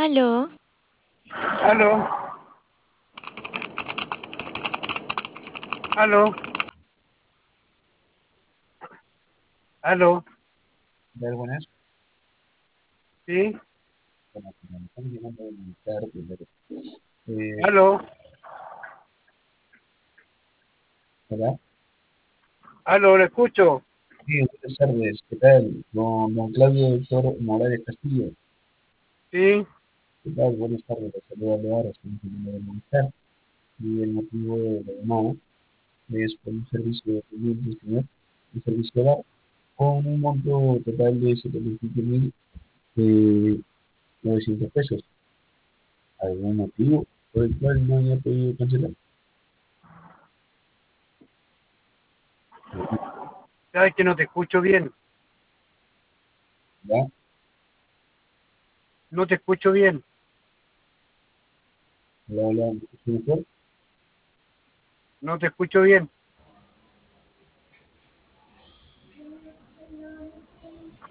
Aló, Aló, aló, aló, Ver, buenas. sí, Bueno, como me están llamando de militar, primero. Eh, aló, ¿Verdad? aló, le escucho, Sí, buenas tardes. ¿Qué tal? Don Claudio Doctor Morales Castillo. sí, ¿Qué tal? Buenas tardes. Les saluda Leora, estamos en el militar. Y el motivo de la llamada es por un servicio de cliente, señor, un servicio hogar con un monto total de 75.900 pesos. ¿Algún motivo por el cual no haya podido cancelar? sabes que no te escucho bien, ¿Ya? no te escucho bien, Hola, hola, ¿me escucha mejor? no te escucho bien.